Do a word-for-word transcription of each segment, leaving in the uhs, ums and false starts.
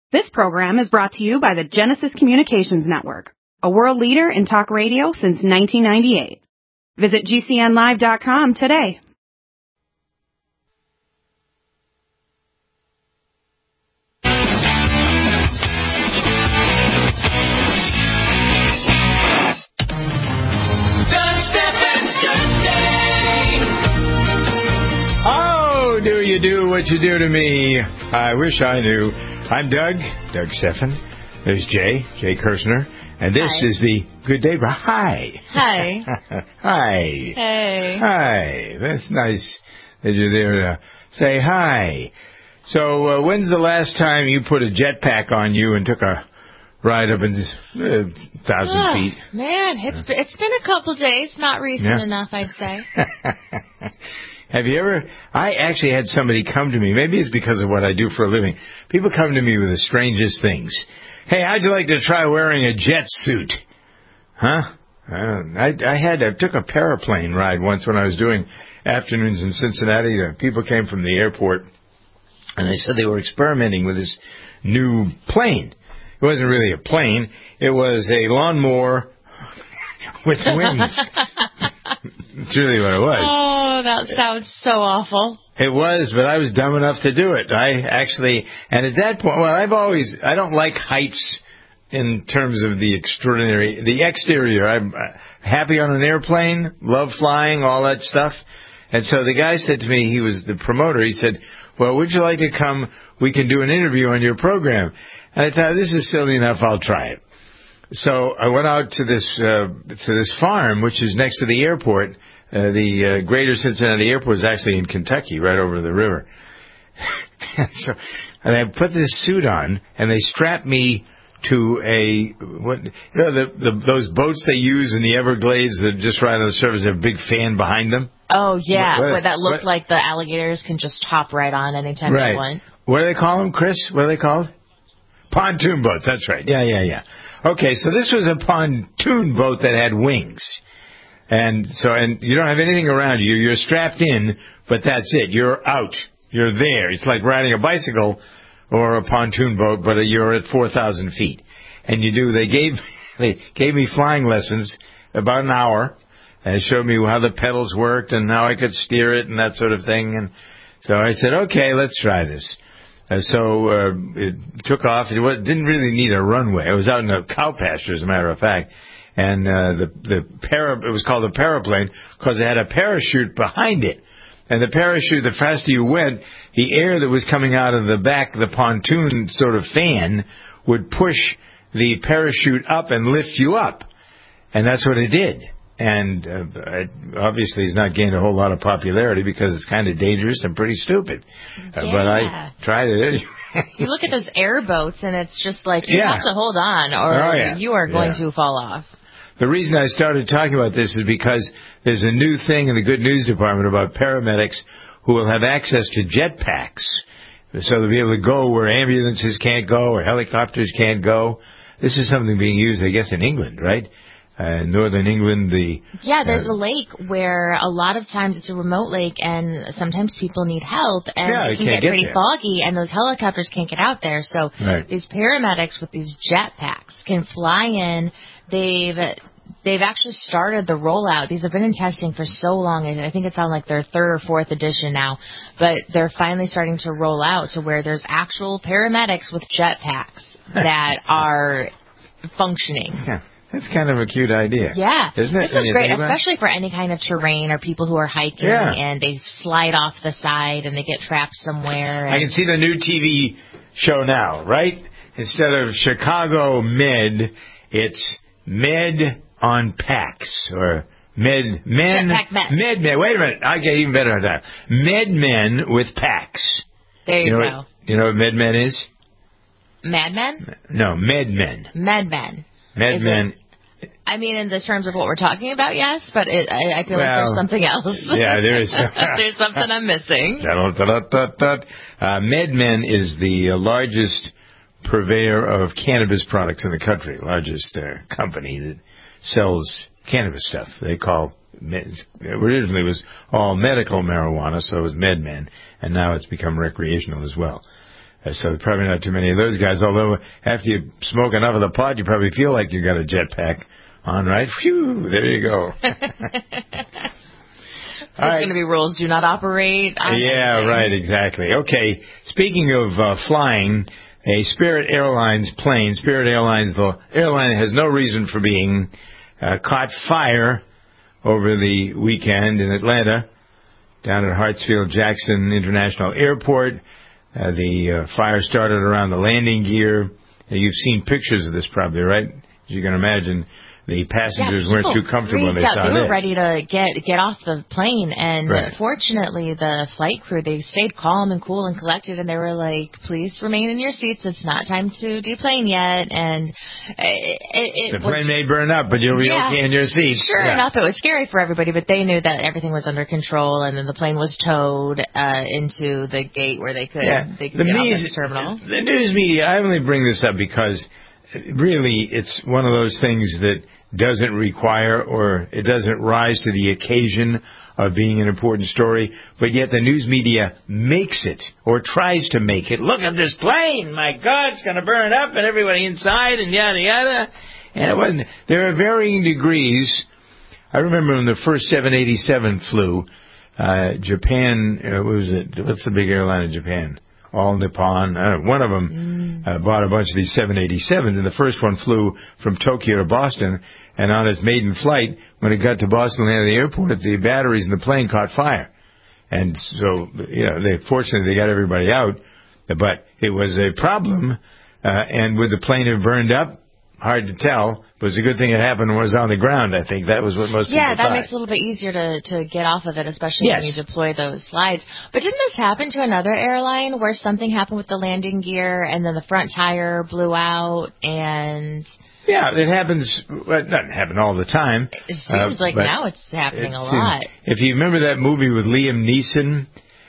This program is brought to you by the Genesis Communications Network, a world leader in talk radio since nineteen ninety-eight. Visit G C N live dot com today. Oh, do you do what you do to me? I wish I knew. I'm Doug, Doug Stephan. There's Jay, Jay Kirshner. And this Hi. is the Good Day. Hi. Hi. Hi. Hey. Hi. That's nice that you're there to say hi. So, uh, when's the last time you put a jetpack on you and took a ride up in this uh, thousand Oh, feet? man, it's it's been a couple days. Not recent Yeah. enough, I'd say. Have you ever... I actually had somebody come to me. Maybe it's because of what I do for a living. People come to me with the strangest things. Hey, how'd you like to try wearing a jet suit? Huh? I, I, I had... I took a paraplane ride once when I was doing afternoons in Cincinnati. Uh, people came from the airport, and they said they were experimenting with this new plane. It wasn't really a plane. It was a lawnmower with wings. That's really what it was. Oh, that sounds so awful. It was, but I was dumb enough to do it. I actually, and at that point, well, I've always, I don't like heights in terms of the extraordinary, the exterior. I'm happy on an airplane, love flying, all that stuff. And so the guy said to me, he was the promoter, he said, well, would you like to come, we can do an interview on your program. And I thought, this is silly enough, I'll try it. So I went out to this uh, to this farm, which is next to the airport. Uh, the uh, Greater Cincinnati Airport is actually in Kentucky, right over the river. and so, and I put this suit on, and they strapped me to a what you know the, the those boats they use in the Everglades that just right on the surface have a big fan behind them. Oh, yeah, What- what- where that looked what- like the alligators can just hop right on anytime Right. they want. What do they call them, Chris? What are they called? Pontoon boats. That's right. Yeah, yeah, yeah. Okay, so this was a pontoon boat that had wings. And so, and you don't have anything around you. You're strapped in, but that's it. You're out. You're there. It's like riding a bicycle or a pontoon boat, but you're at four thousand feet. And you do, they gave, they gave me flying lessons about an hour and showed me how the pedals worked and how I could steer it and that sort of thing. And so I said, okay, let's try this. Uh, so uh, it took off. It was, didn't really need a runway. It was out in a cow pasture, as a matter of fact. And uh, the the para, it was called a paraplane because it had a parachute behind it. And the parachute, the faster you went, the air that was coming out of the back of the pontoon sort of fan would push the parachute up and lift you up. And that's what it did. And uh, it obviously it's not gained a whole lot of popularity because it's kind of dangerous and pretty stupid. Uh, Yeah. but I tried it anyway. You look at those airboats, and it's just like you Yeah. have to hold on, or Oh, yeah. you are going Yeah. to fall off. The reason I started talking about this is because there's a new thing in the Good News Department about paramedics who will have access to jetpacks. So they'll be able to go where ambulances can't go or helicopters can't go. This is something being used, I guess, in England, right? Uh, Northern England, the... Yeah, there's uh, a lake where a lot of times it's a remote lake, and sometimes people need help, and Yeah, it they can can't get get pretty there. foggy, and those helicopters can't get out there. So Right. these paramedics with these jetpacks can fly in. They've they've actually started the rollout. These have been in testing for so long, and I think it's on like their third or fourth edition now. But they're finally starting to roll out to where there's actual paramedics with jetpacks that are functioning. Yeah, that's kind of a cute idea. Yeah. Isn't it? This when is you great, think about it? especially for any kind of terrain or people who are hiking Yeah. and they slide off the side and they get trapped somewhere. I And can see the new T V show now, right? Instead of Chicago Med, it's Med on Packs or Med Men. Jetpack Med. Med Men. Wait a minute, I get even better at that. Med Men with packs. there you, You know go. what? You know what Med Men is? Madmen? No, Med Men. Madmen. Med Is Men. I mean, in the terms of what we're talking about, yes, but it, I, I feel like Well, there's something else. yeah, there is. There's something I'm missing. Da-da-da-da-da. Uh, MedMen is the uh, largest purveyor of cannabis products in the country, largest uh, company that sells cannabis stuff. They call med- originally it was all medical marijuana, so it was MedMen, and now it's become recreational as well. Uh, so probably not too many of those guys, although after you smoke enough of the pot, you probably feel like you got a jetpack on, right? Phew, there you go. There's right. going to be rules. Do not operate on Yeah, anything. Right, exactly. Okay, speaking of uh, flying, a Spirit Airlines plane, Spirit Airlines, the airline has no reason for being, uh, caught fire over the weekend in Atlanta, down at Hartsfield-Jackson International Airport. Uh, the uh, fire started around the landing gear. Uh, you've seen pictures of this probably, right? As you can imagine, the passengers yeah, weren't too comfortable when they out. saw this. They were this. ready to get get off the plane, and right. fortunately, the flight crew, they stayed calm and cool and collected, and they were like, "Please remain in your seats. It's not time to deplane yet." And it, it, the plane was, may burn up, but you'll be yeah, okay in your seat. Sure yeah. enough, it was scary for everybody, but they knew that everything was under control, and then the plane was towed uh, into the gate where they could yeah. they could the get news, off the terminal. The news media. I only bring this up because really, it's one of those things that doesn't require or it doesn't rise to the occasion of being an important story, but yet the news media makes it or tries to make it. Look at this plane! My God, it's going to burn up and everybody inside and yada yada. And it wasn't. There are varying degrees. I remember when the first seven eighty-seven flew, uh, Japan, uh, what was it? What's the big airline in Japan? All Nippon. Uh, one of them uh, bought a bunch of these seven eighty-sevens, and the first one flew from Tokyo to Boston, and on its maiden flight, when it got to Boston and landed at the airport, the batteries in the plane caught fire. And so, you know, they fortunately, they got everybody out, but it was a problem, uh, and would the plane have burned up? Hard to tell. But it was a good thing it happened when it was on the ground, I think. That was what most yeah, people thought. Yeah, that makes it a little bit easier to, to get off of it, especially yes. when you deploy those slides. But didn't this happen to another airline where something happened with the landing gear and then the front tire blew out and... Yeah, it happens. Well, it doesn't happen all the time. It seems uh, like now it's happening it a lot. If you remember that movie with Liam Neeson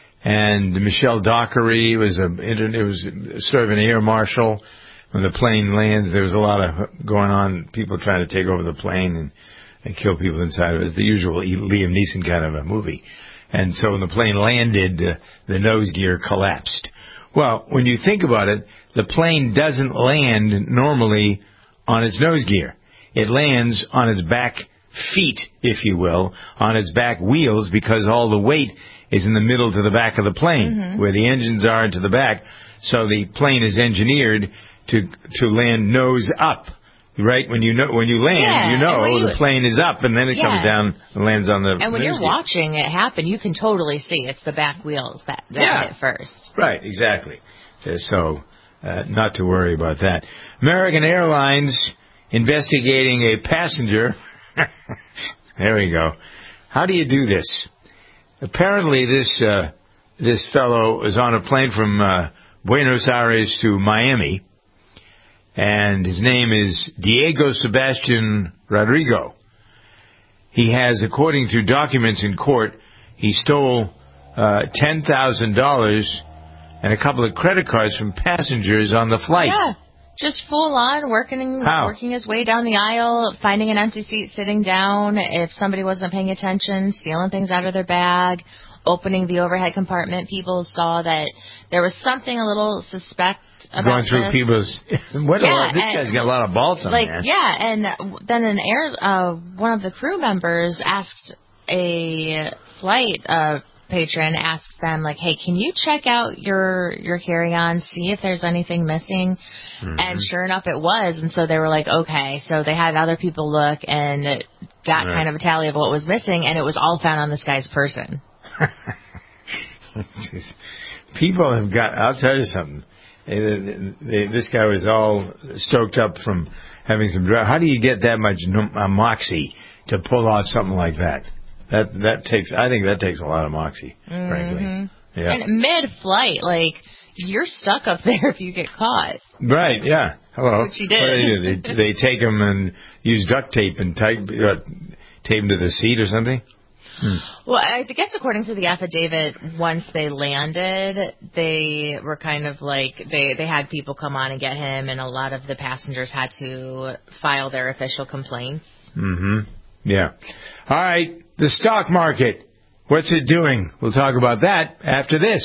and Michelle Dockery, it was a it was sort of an air marshal. When the plane lands, there was a lot of going on, people trying to take over the plane and, and kill people inside of it. It's the usual Liam Neeson kind of a movie. And so when the plane landed, uh, the nose gear collapsed. Well, when you think about it, the plane doesn't land normally on its nose gear. It lands on its back feet, if you will, on its back wheels, because all the weight is in the middle to the back of the plane, mm-hmm. where the engines are to the back. So the plane is engineered to to land nose up, right? When you know when you land, yeah, you know you, the plane is up, and then it yeah. comes down and lands on the. And when you're gear. watching it happen, you can totally see it's the back wheels that, that yeah. hit first. Right, exactly. So, uh, not to worry about that. American Airlines investigating a passenger. There we go. How do you do this? Apparently, this uh, this fellow was on a plane from uh, Buenos Aires to Miami. And his name is Diego Sebastian Rodrigo. He has, according to documents in court, he stole uh, ten thousand dollars and a couple of credit cards from passengers on the flight. Yeah, just full on working, How? working his way down the aisle, finding an empty seat, sitting down. If somebody wasn't paying attention, stealing things out of their bag, opening the overhead compartment. People saw that there was something a little suspect about going through this. people's. What yeah, a lot, this and, guy's got a lot of balls on like, there. Yeah, and then an air, uh, one of the crew members asked a flight uh, patron, asked them, like, hey, can you check out your your carry-on, see if there's anything missing? Mm-hmm. And sure enough, it was. And so they were like, okay. So they had other people look and got right. kind of a tally of what was missing, and it was all found on this guy's person. People have got, I'll tell you something. This guy was all stoked up from having some drugs. How do you get that much moxie to pull off something like that? That that takes, I think that takes a lot of moxie, mm-hmm. frankly. Yeah. And mid-flight, like, you're stuck up there if you get caught. Right, yeah. Hello. Which you did. What do they do? They, they take them and use duct tape and tape, uh, tape them to the seat or something? Hmm. Well, I guess according to the affidavit, once they landed, they were kind of like, they, they had people come on and get him, and a lot of the passengers had to file their official complaints. Mm-hmm. Yeah. All right, the stock market. What's it doing? We'll talk about that after this.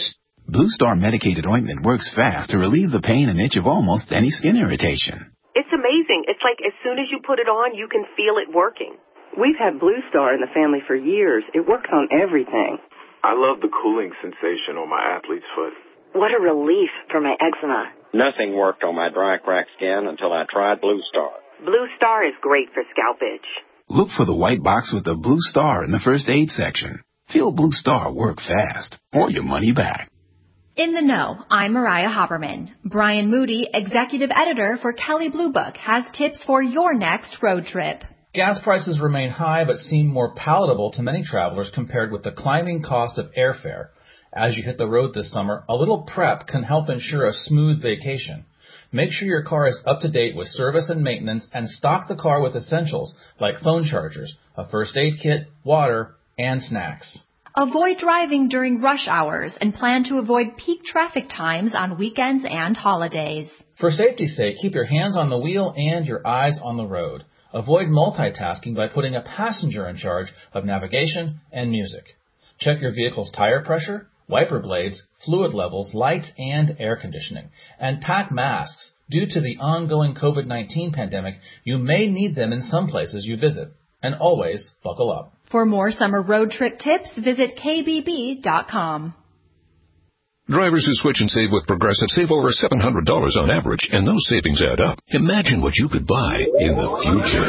Blue Star medicated ointment works fast to relieve the pain and itch of almost any skin irritation. It's amazing. It's like as soon as you put it on, you can feel it working. We've had Blue Star in the family for years. It works on everything. I love the cooling sensation on my athlete's foot. What a relief for my eczema. Nothing worked on my dry, cracked skin until I tried Blue Star. Blue Star is great for scalp itch. Look for the white box with the Blue Star in the first aid section. Feel Blue Star work fast, or your money back. In the Know, I'm Mariah Haberman. Brian Moody, executive editor for Kelley Blue Book, has tips for your next road trip. Gas prices remain high but seem more palatable to many travelers compared with the climbing cost of airfare. As you hit the road this summer, a little prep can help ensure a smooth vacation. Make sure your car is up to date with service and maintenance, and stock the car with essentials like phone chargers, a first aid kit, water, and snacks. Avoid driving during rush hours and plan to avoid peak traffic times on weekends and holidays. For safety's sake, keep your hands on the wheel and your eyes on the road. Avoid multitasking by putting a passenger in charge of navigation and music. Check your vehicle's tire pressure, wiper blades, fluid levels, lights, and air conditioning. And pack masks. Due to the ongoing covid nineteen pandemic, you may need them in some places you visit. And always buckle up. For more summer road trip tips, visit K B B dot com. Drivers who switch and save with Progressive save over seven hundred dollars on average, and those savings add up. Imagine what you could buy in the future.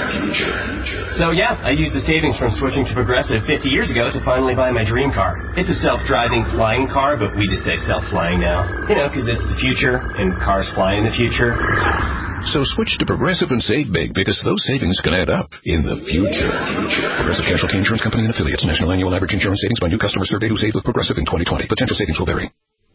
So yeah, I used the savings from switching to Progressive fifty years ago to finally buy my dream car. It's a self-driving flying car, but we just say self-flying now. You know, because it's the future, and cars fly in the future. So switch to Progressive and save big, because those savings can add up in the future. Progressive Casualty Insurance Company and Affiliates. National annual average insurance savings by new customer survey who saved with Progressive in twenty twenty. Potential savings will vary.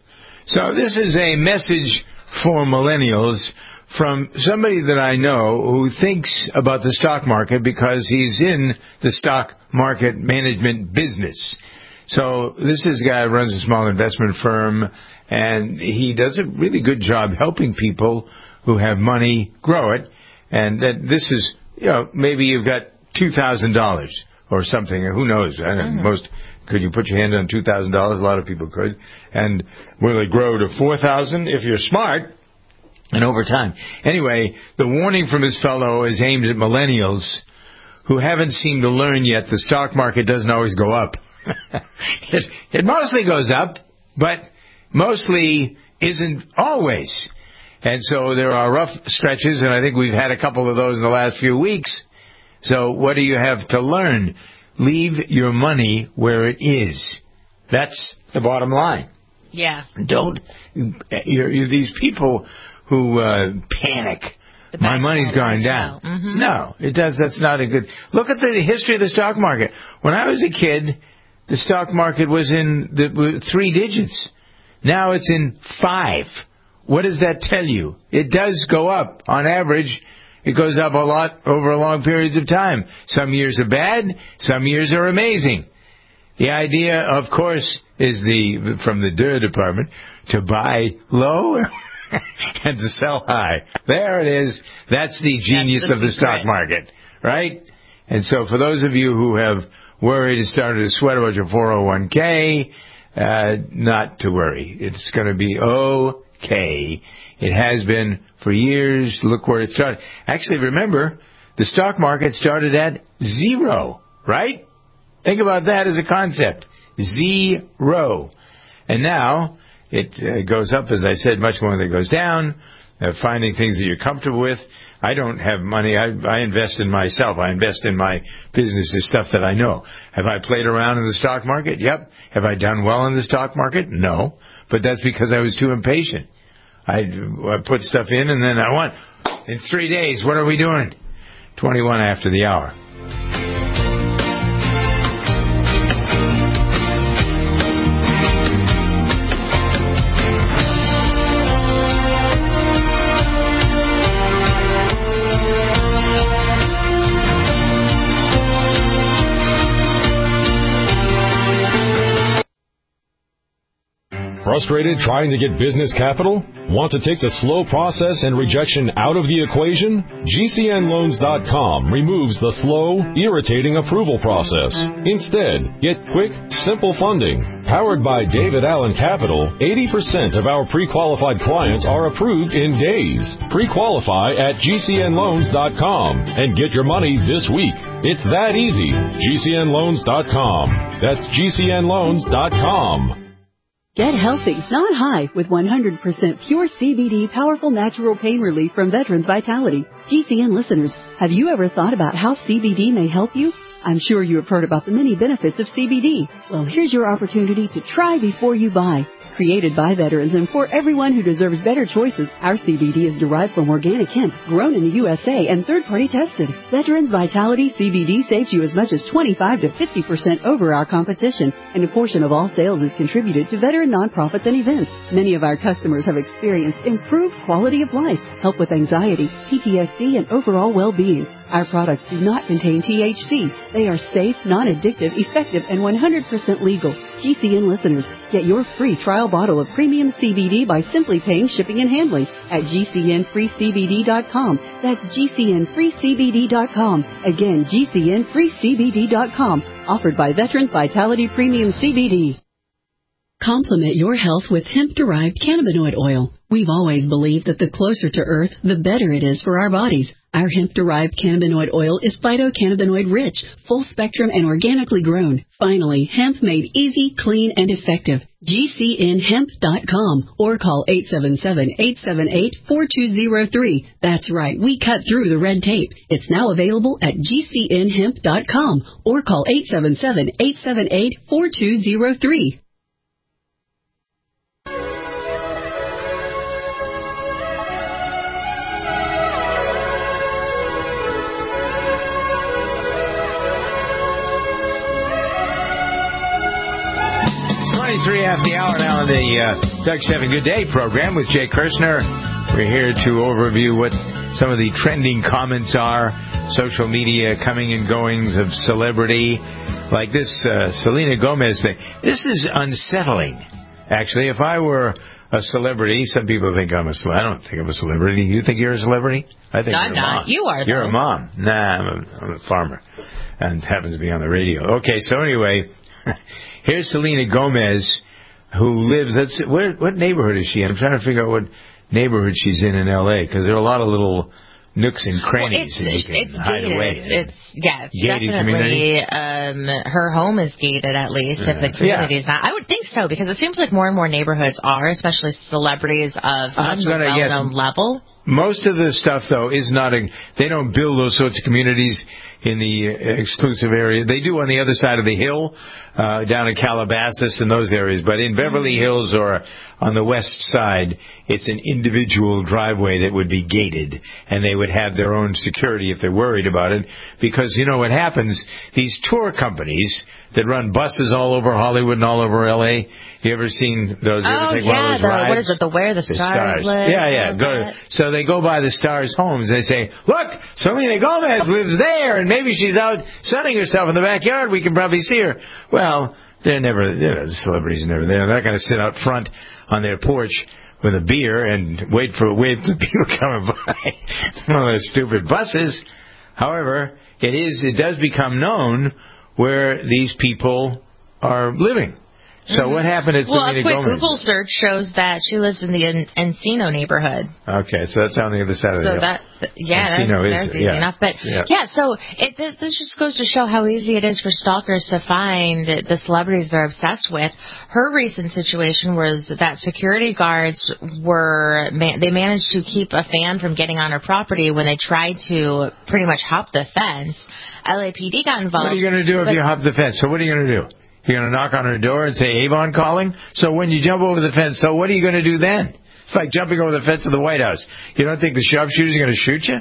So this is a message for millennials from somebody that I know who thinks about the stock market because he's in the stock market management business. So this is a guy who runs a small investment firm, and he does a really good job helping people who have money grow it. And that this is, you know, maybe you've got two thousand dollars or something. Who knows? I don't know, most... Could you put your hand on two thousand dollars? A lot of people could. And will it grow to four thousand dollars if you're smart and over time? Anyway, the warning from this fellow is aimed at millennials who haven't seemed to learn yet the stock market doesn't always go up. it, it mostly goes up, but mostly isn't always. And so there are rough stretches, and I think we've had a couple of those in the last few weeks. So what do you have to learn? Leave your money where it is. That's the bottom line. Yeah. Don't, you're, you're these people who uh, panic. My money's going down. Mm-hmm. No, it does. That's not a good. Look at the history of the stock market. When I was a kid, the stock market was in the three digits. Now it's in five. What does that tell you? It does go up on average. It goes up a lot over long periods of time. Some years are bad, some years are amazing. The idea, of course, is the from the D R department to buy low and to sell high. There it is. That's the genius That's the of the stock market, right? And so for those of you who have worried and started to sweat about your four oh one k, uh, not to worry. It's going to be okay. It has been for years. Look where it started. Actually, remember, the stock market started at zero, right? Think about that as a concept. Zero. And now it uh, goes up, as I said, much more than it goes down. Uh, finding things that you're comfortable with. I don't have money. I, I invest in myself. I invest in my businesses, stuff that I know. Have I played around in the stock market? Yep. Have I done well in the stock market? No. But that's because I was too impatient. I, I put stuff in, and then I want, in three days, what are we doing? twenty-one after the hour. Frustrated trying to get business capital? Want to take the slow process and rejection out of the equation? G C N loans dot com removes the slow, irritating approval process. Instead, get quick, simple funding. Powered by David Allen Capital, eighty percent of our pre-qualified clients are approved in days. Pre-qualify at G C N loans dot com and get your money this week. It's that easy. G C N loans dot com. That's G C N loans dot com. Get healthy, not high, with one hundred percent pure C B D powerful natural pain relief from Veterans Vitality. G C N listeners, have you ever thought about how C B D may help you? I'm sure you have heard about the many benefits of C B D. Well, here's your opportunity to try before you buy. Created by veterans and for everyone who deserves better choices, our C B D is derived from organic hemp, grown in the U S A and third-party tested. Veterans Vitality C B D saves you as much as twenty-five to fifty percent over our competition, and a portion of all sales is contributed to veteran nonprofits and events. Many of our customers have experienced improved quality of life, help with anxiety, P T S D, and overall well-being. Our products do not contain T H C. They are safe, non-addictive, effective, and one hundred percent legal. G C N listeners, get your free trial bottle of premium C B D by simply paying shipping and handling at G C N free C B D dot com. That's G C N free C B D dot com. Again, G C N free C B D dot com. Offered by Veterans Vitality Premium C B D. Complement your health with hemp-derived cannabinoid oil. We've always believed that the closer to Earth, the better it is for our bodies. Our hemp-derived cannabinoid oil is phytocannabinoid-rich, full-spectrum, and organically grown. Finally, hemp made easy, clean, and effective. G C N hemp dot com or call eight seven seven, eight seven eight, four two zero three. That's right, we cut through the red tape. It's now available at G C N hemp dot com or call eight seven seven, eight seven eight, four two zero three. three after the hour now on the uh, Doug Seven Good Day program with Jay Kirshner. We're here to overview what some of the trending comments are, social media coming and goings of celebrity, like this uh, Selena Gomez thing. This is unsettling, actually. If I were a celebrity, some people think I'm a celebrity. I don't think I'm a celebrity. You think you're a celebrity? I think no, you're I'm a not. mom. You are, You're though. a mom. Nah, I'm a, I'm a farmer and happens to be on the radio. Okay, so anyway... Here's Selena Gomez, who lives, let's, where, what neighborhood is she in? I'm trying to figure out what neighborhood she's in in L A, because there are a lot of little nooks and crannies well, that you can it's hide gated. away. It's, yeah, it's gated definitely, um, her home is gated at least, uh, if the community is not. I would think so, because it seems like more and more neighborhoods are, especially celebrities of such a well-known level. Most of the stuff, though, is not a... They don't build those sorts of communities in the exclusive area. They do on the other side of the hill, uh, down in Calabasas and those areas. But in Beverly Hills or on the west side, it's an individual driveway that would be gated. And they would have their own security if they're worried about it. Because, you know what happens? These tour companies that run buses all over Hollywood and all over L A, you ever seen those? You oh, ever take yeah, one of those the, rides? what is it, the Where the, the Stars, stars Live? Yeah, yeah. Go to, so they go by the stars' homes. They say, look, Selena Gomez lives there, and maybe she's out sunning herself in the backyard. We can probably see her. Well, they're never, you know, the celebrities are never there. They're not going to sit out front on their porch with a beer and wait for wait for people coming by. It's one of those stupid buses. However, it is it does become known where these people are living. So mm-hmm. what happened at well, Selena Gomez? Well, a quick Gomez? Google search shows that she lives in the en- Encino neighborhood. Okay, so that's on the other side of the so hill. That, yeah, Encino that's, is, that's easy yeah. enough. But, yeah, yeah so it, this just goes to show how easy it is for stalkers to find the celebrities they're obsessed with. Her recent situation was that security guards were, man, they managed to keep a fan from getting on her property when they tried to pretty much hop the fence. L A P D got involved. What are you going to do if you hop the fence? So what are you going to do? You're going to knock on her door and say, Avon calling? So when you jump over the fence, so what are you going to do then? It's like jumping over the fence of the White House. You don't think the sharpshooters are going to shoot you?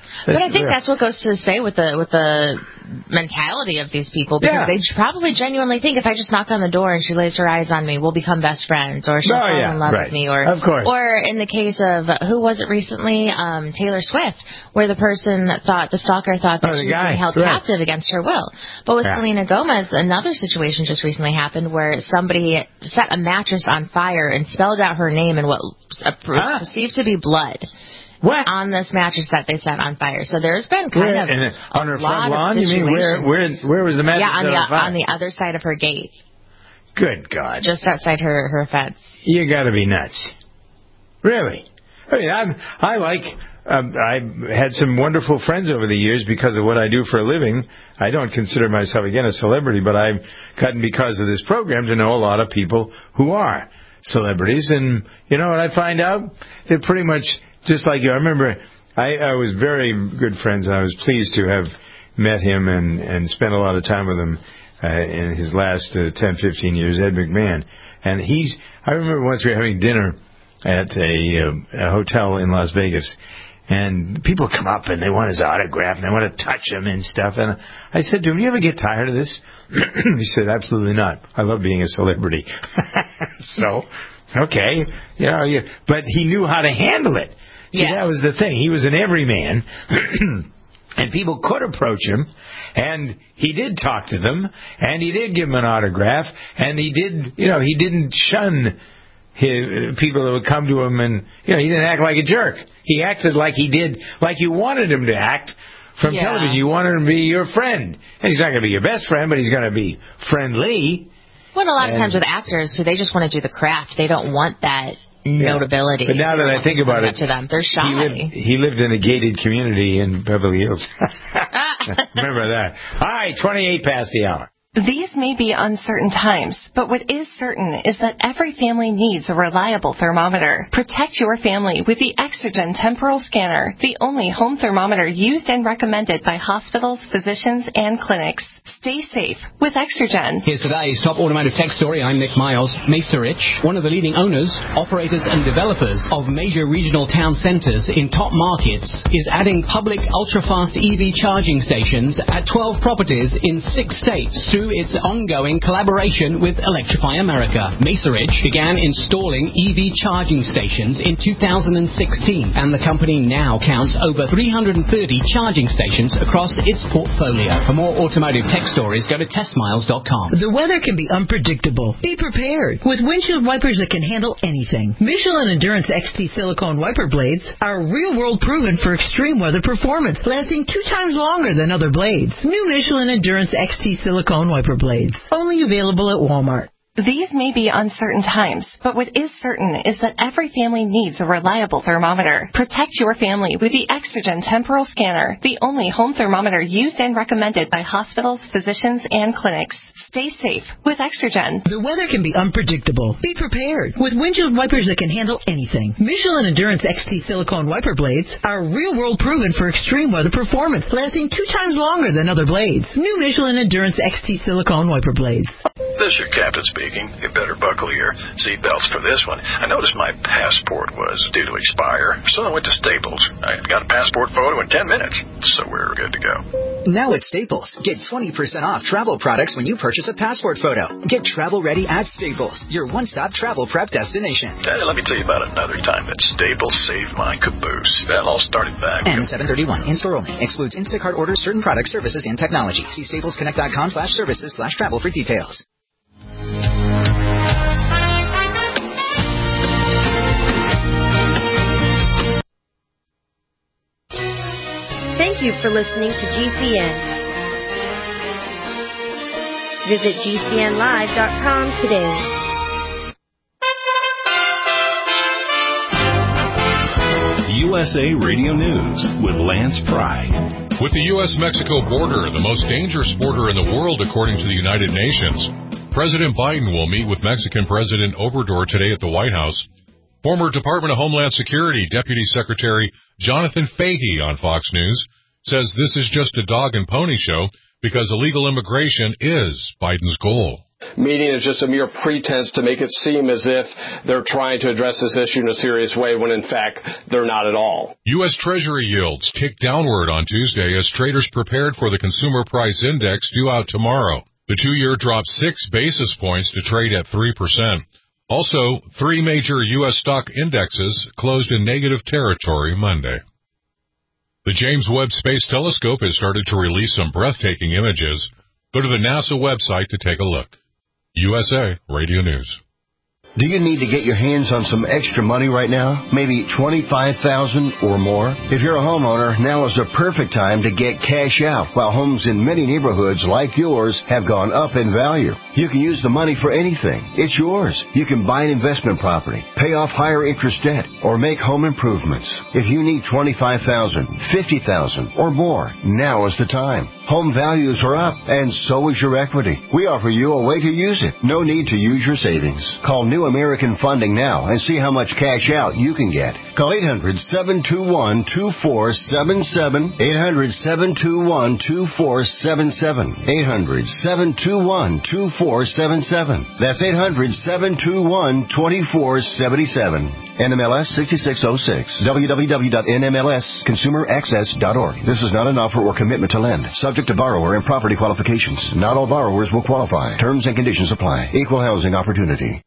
But I think that's what goes to say with the with the mentality of these people, because Yeah. they probably genuinely think if I just knock on the door and she lays her eyes on me, we'll become best friends, or she'll Oh, fall yeah, in love right. with me, or Of course. or in the case of who was it recently, um, Taylor Swift, where the person thought the stalker thought that Oh, the she was guy. being held Right. captive against her will. But with Yeah. Selena Gomez, another situation just recently happened where somebody set a mattress on fire and spelled out her name in what was Huh? perceived to be blood. What? On this mattress that they set on fire. So there's been kind Where, of and on her a lot front lawn? of You mean where? situations. Where? Where was the mattress Yeah, on set the on fire? on the other side of her gate, Good God! just outside her her fence. You got to be nuts. Really? I mean, I'm, I like. Um, I've had some wonderful friends over the years because of what I do for a living. I don't consider myself again a celebrity, but I've gotten, because of this program, to know a lot of people who are celebrities. And you know what I find out? They're pretty much just like you. I remember I, I was very good friends, and I was pleased to have met him and, and spent a lot of time with him uh, in his last uh, ten, fifteen years, Ed McMahon. And he's, I remember once we were having dinner at a, uh, a hotel in Las Vegas, and people come up and they want his autograph and they want to touch him and stuff. And I said to him, "You ever get tired of this?" He said, "Absolutely not. I love being a celebrity." So, okay, you know, you, but he knew how to handle it. See, Yeah. that was the thing. He was an everyman, and people could approach him, and he did talk to them, and he did give them an autograph, and he did, you know, he didn't shun his, people that would come to him, and, you know, he didn't act like a jerk. He acted like he did, like you wanted him to act from Yeah. television. You wanted him to be your friend. And he's not going to be your best friend, but he's going to be friendly. Well, a lot And- of times with actors who they just want to do the craft, they don't want that notability. But now They that don't I want think people about coming it, up to them, they're shy. He lived, he lived in a gated community in Beverly Hills. Remember that. All right, twenty-eight past the hour. These may be uncertain times, but what is certain is that every family needs a reliable thermometer. Protect your family with the Exergen Temporal Scanner, the only home thermometer used and recommended by hospitals, physicians, and clinics. Stay safe with Exergen. Here's today's top automotive tech story. I'm Nick Miles. Macerich, one of the leading owners, operators, and developers of major regional town centers in top markets, is adding public ultra-fast E V charging stations at twelve properties in six states through its ongoing collaboration with Electrify America. Macerich began installing E V charging stations in two thousand sixteen, and the company now counts over three hundred thirty charging stations across its portfolio. For more automotive tech stories, go to test miles dot com. The weather can be unpredictable. Be prepared with windshield wipers that can handle anything. Michelin Endurance X T silicone wiper blades are real-world proven for extreme weather performance, lasting two times longer than other blades. New Michelin Endurance X T silicone wiper blades, only available at Walmart. These may be uncertain times, but what is certain is that every family needs a reliable thermometer. Protect your family with the Exergen Temporal Scanner, the only home thermometer used and recommended by hospitals, physicians, and clinics. Stay safe with Exergen. The weather can be unpredictable. Be prepared with windshield wipers that can handle anything. Michelin Endurance X T silicone wiper blades are real-world proven for extreme weather performance, lasting two times longer than other blades. New Michelin Endurance X T silicone wiper blades. This is your captain speaking. You better buckle your seatbelts for this one. I noticed my passport was due to expire, so I went to Staples. I got a passport photo in ten minutes, so we're good to go. Now at Staples, get twenty percent off travel products when you purchase a passport photo. Get travel ready at Staples, your one-stop travel prep destination. Uh, let me tell you about another time that Staples saved my caboose. That all started back. N seven thirty-one, in-store only. Excludes Instacart orders, certain products, services, and technology. See staplesconnect.com slash services slash travel for details. Thank you for listening to G C N. Visit G C N live dot com today. U S A Radio News with Lance Pry. With the U S Mexico border, the most dangerous border in the world according to the United Nations, President Biden will meet with Mexican President Obrador today at the White House. Former Department of Homeland Security Deputy Secretary Jonathan Fahey on Fox News says this is just a dog and pony show because illegal immigration is Biden's goal. meeting is just a mere pretense to make it seem as if they're trying to address this issue in a serious way when, in fact, they're not at all. U S. Treasury yields ticked downward on Tuesday as traders prepared for the Consumer Price Index due out tomorrow. The two-year dropped six basis points to trade at three percent. Also, three major U S stock indexes closed in negative territory Monday. The James Webb Space Telescope has started to release some breathtaking images. Go to the NASA website to take a look. U S A Radio News. Do you need to get your hands on some extra money right now? Maybe twenty-five thousand dollars or more? If you're a homeowner, now is the perfect time to get cash out while homes in many neighborhoods like yours have gone up in value. You can use the money for anything. It's yours. You can buy an investment property, pay off higher interest debt, or make home improvements. If you need twenty-five thousand dollars, fifty thousand dollars or more, now is the time. Home values are up, and so is your equity. We offer you a way to use it. No need to use your savings. Call New American Funding now and see how much cash out you can get. Call eight hundred, seven two one, two four seven seven, eight hundred, seven two one, two four seven seven, eight hundred, seven two one, two four seven seven. That's eight hundred, seven two one, two four seven seven. N M L S sixty-six oh six. w w w dot n m l s consumer access dot org. This is not an offer or commitment to lend. Subject to borrower and property qualifications. Not all borrowers will qualify. Terms and conditions apply. Equal housing opportunity.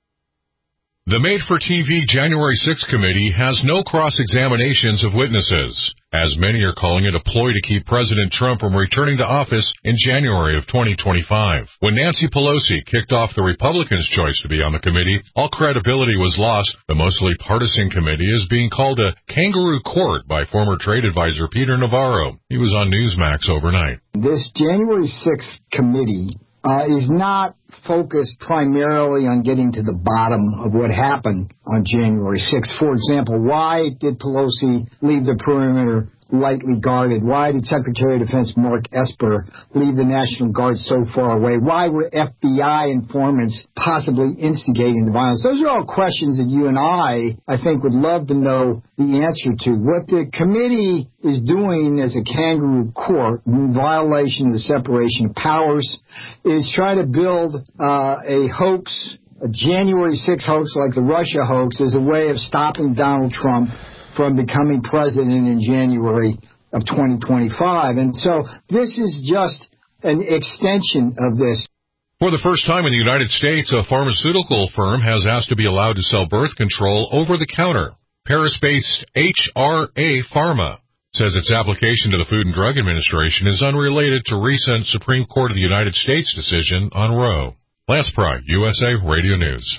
The Made-for-T V January sixth committee has no cross-examinations of witnesses, as many are calling it a ploy to keep President Trump from returning to office in January of twenty twenty-five. When Nancy Pelosi kicked off the Republicans' choice to be on the committee, all credibility was lost. The mostly partisan committee is being called a kangaroo court by former trade advisor Peter Navarro. He was on Newsmax overnight. This January sixth committee uh, is not focused primarily on getting to the bottom of what happened on January sixth. For example, why did Pelosi leave the perimeter lightly guarded? Why did Secretary of Defense Mark Esper leave the National Guard so far away? Why were F B I informants possibly instigating the violence? Those are all questions that you and I, I think, would love to know the answer to. What the committee is doing as a kangaroo court in violation of the separation of powers is try to build uh, a hoax, a January sixth hoax like the Russia hoax, as a way of stopping Donald Trump from becoming president in January of twenty twenty-five. And so this is just an extension of this. For the first time in the United States, a pharmaceutical firm has asked to be allowed to sell birth control over the counter. Paris-based H R A Pharma says its application to the Food and Drug Administration is unrelated to recent Supreme Court of the United States decision on Roe. Lance Pry, U S A Radio News.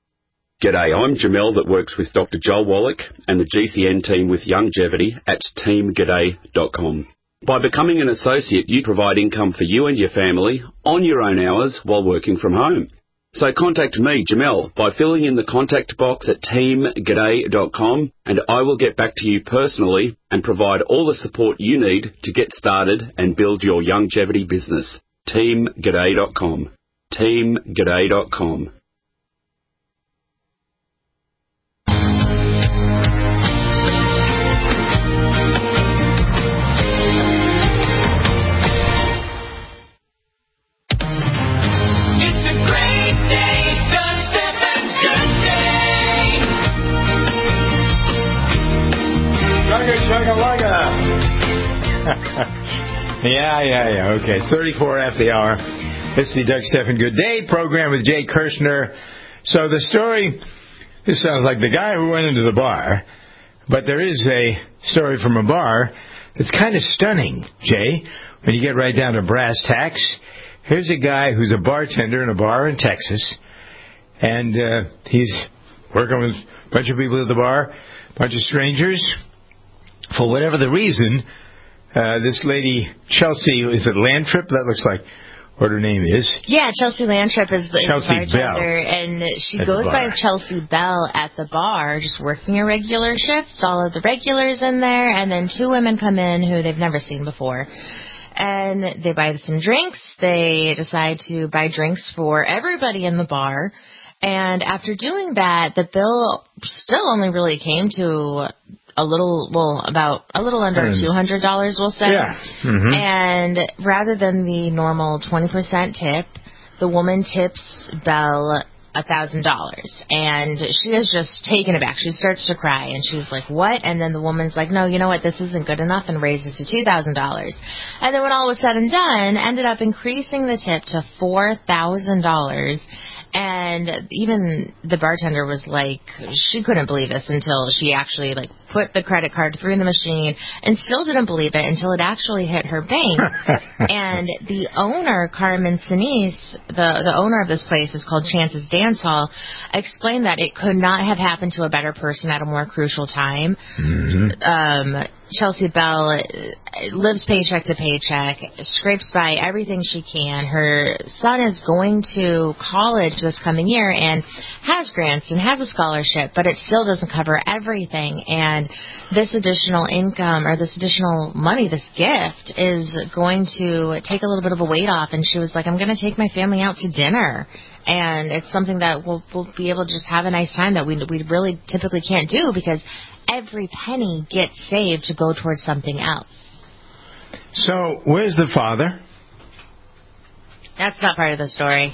G'day, I'm Jamel that works with Doctor Joel Wallach and the G C N team with Longevity at team g'day dot com. By becoming an associate, you provide income for you and your family on your own hours while working from home. So contact me, Jamel, by filling in the contact box at team g'day dot com, and I will get back to you personally and provide all the support you need to get started and build your longevity business. team g'day dot com. team g'day dot com. yeah, yeah, yeah. Okay, thirty-four after the hour. It's the Doug Stephan Good Day program with Jay Kirshner. So the story, this sounds like the guy who went into the bar, but there is a story from a bar that's kind of stunning, Jay, when you get right down to brass tacks. Here's a guy who's a bartender in a bar in Texas, and uh, he's working with a bunch of people at the bar, a bunch of strangers. For whatever the reason, uh, this lady, Chelsea, is it Lantrip? That looks like what her name is. Yeah, Chelsea Lantrip is the, Chelsea is the bartender, Bell and she goes by Chelsea Bell at the bar, just working a regular shift. All of the regulars in there, and then two women come in who they've never seen before. And they buy some drinks. They decide to buy drinks for everybody in the bar. And after doing that, the bill still only really came to a little, well, about a little under two hundred dollars, we'll say. Yeah. Mm-hmm. And rather than the normal twenty percent tip, the woman tips Belle a thousand dollars, and she is just taken aback. She starts to cry, and she's like, what? And then the woman's like, no, you know what, this isn't good enough, and raises to two thousand dollars. And then when all was said and done, ended up increasing the tip to four thousand dollars. And even the bartender was like, she couldn't believe this until she actually like put the credit card through the machine, and still didn't believe it until it actually hit her bank. And the owner, Carmen Sinise, the the owner of this place, is called Chance's Dance Hall, explained that it could not have happened to a better person at a more crucial time. Mm-hmm. Um, Chelsea Belle lives paycheck to paycheck, scrapes by everything she can. Her son is going to college this coming year and has grants and has a scholarship, but it still doesn't cover everything. And this additional income, or this additional money, this gift, is going to take a little bit of a weight off. And she was like, I'm going to take my family out to dinner. And it's something that we'll, we'll be able to just have a nice time that we we really typically can't do, because every penny gets saved to go towards something else. So, where's the father? That's not part of the story.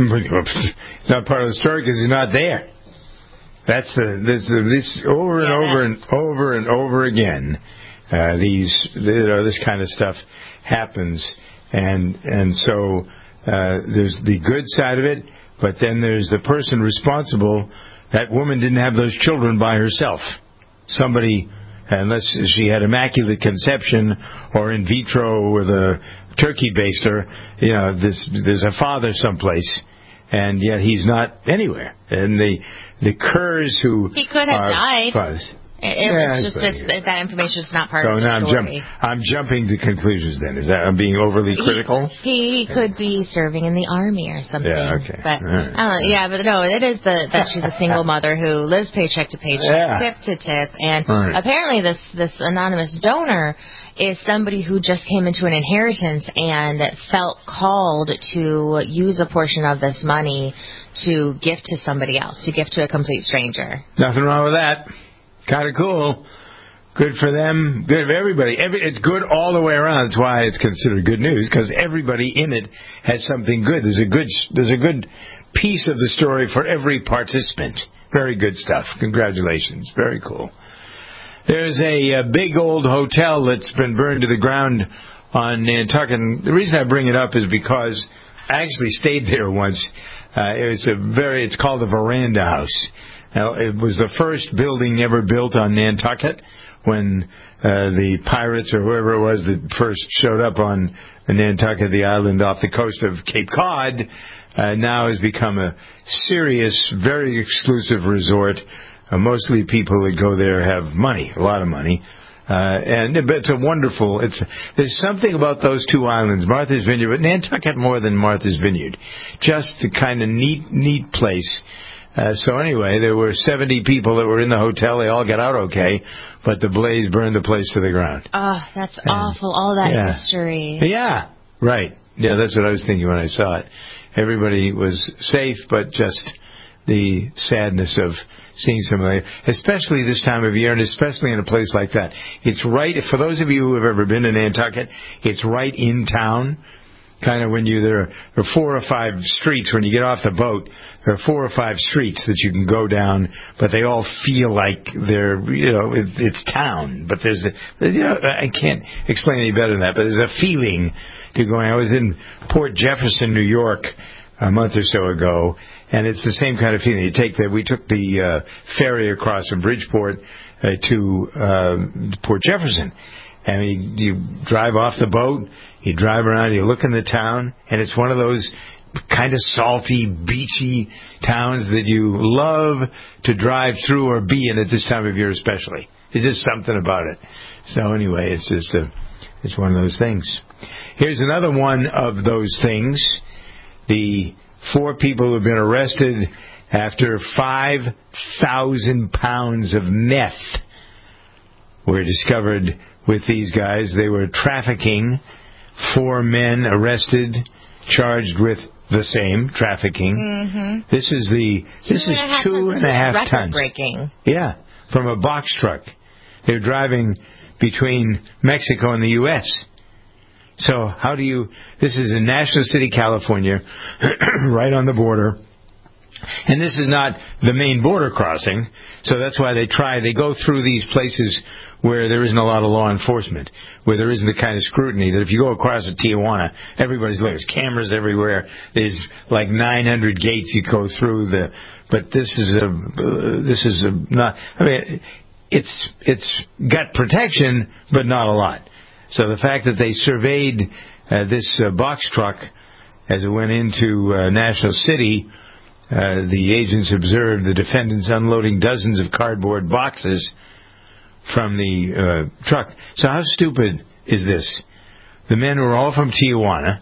It's not part of the story because he's not there. That's the this this over and yeah, over and over and over again. Uh, these you know this kind of stuff happens, and and so uh, there's the good side of it, but then there's the person responsible. That woman didn't have those children by herself. Somebody, unless she had immaculate conception or in vitro with a turkey baster, you know, this, there's a father someplace, and yet he's not anywhere. And the the Kerrs who he could have are died. Fathers, It, yeah, it's just it's, that information is not part so of the now I'm, story. jump, I'm jumping to conclusions. Then is that I'm being overly critical? He, he could be serving in the army or something. Yeah, okay. But right. I don't know, yeah, but no, it is the that she's a single mother who lives paycheck to paycheck, yeah. tip to tip, and right. apparently this this anonymous donor is somebody who just came into an inheritance and felt called to use a portion of this money to gift to somebody else, to gift to a complete stranger. Nothing wrong with that. Kind of cool. Good for them. Good for everybody. Every, it's good all the way around. That's why it's considered good news, because everybody in it has something good. There's a good there's a good piece of the story for every participant. Very good stuff. Congratulations. Very cool. There's a, a big old hotel that's been burned to the ground on Nantucket. The reason I bring it up is because I actually stayed there once. Uh, it's a very it's called the Veranda House. Now, it was the first building ever built on Nantucket when uh, the pirates or whoever it was that first showed up on Nantucket, the island off the coast of Cape Cod, uh, now has become a serious, very exclusive resort. Uh, mostly people that go there have money, a lot of money. Uh, and it's a wonderful, it's, there's something about those two islands, Martha's Vineyard, but Nantucket more than Martha's Vineyard. Just the kind of neat, neat place. Uh, so anyway, there were seventy people that were in the hotel. They all got out okay, but the blaze burned the place to the ground. Oh, that's and, awful. All that yeah. history. Yeah, right. Yeah, that's what I was thinking when I saw it. Everybody was safe, but just the sadness of seeing somebody, especially this time of year, and especially in a place like that. It's right, for those of you who have ever been to Nantucket, it's right in town. Kind of when you, there are four or five streets, when you get off the boat, there are four or five streets that you can go down, but they all feel like they're, you know, it, it's town. But there's a, you know, I can't explain any better than that, but there's a feeling to going. I was in Port Jefferson, New York, a month or so ago, and it's the same kind of feeling. You take the, we took the uh, ferry across from Bridgeport uh, to uh, Port Jefferson, and you, you drive off the boat. You drive around, you look in the town, and it's one of those kind of salty, beachy towns that you love to drive through or be in at this time of year especially. There's just something about it. So anyway, it's just a, it's one of those things. Here's another one of those things. The four people who have been arrested after five thousand pounds of meth were discovered with these guys. They were trafficking. Four men arrested, charged with the same trafficking. Mm-hmm. This is the this two is and two and a half tons. Breaking. Yeah, from a box truck. They're driving between Mexico and the U S So how do you, this is in National City, California, right on the border. And this is not the main border crossing, so that's why they try, they go through these places where there isn't a lot of law enforcement, where there isn't the kind of scrutiny that if you go across to Tijuana, everybody's looking, there's cameras everywhere, there's like nine hundred gates you go through, the, but this is a, uh, this is a, not, I mean, it's, it's got protection, but not a lot. So the fact that they surveyed uh, this uh, box truck as it went into uh, National City, uh, the agents observed the defendants unloading dozens of cardboard boxes from the uh, truck. So how stupid is this? The men were all from Tijuana.